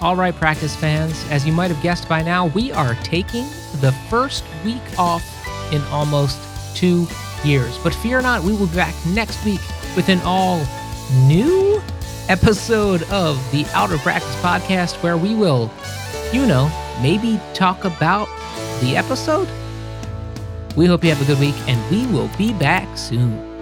All right, practice fans, as you might have guessed by now, we are taking the first week off in almost 2 years. But fear not, we will be back next week with an all new episode of the Out of Practice podcast where we will, maybe talk about the episode. We hope you have a good week, and we will be back soon.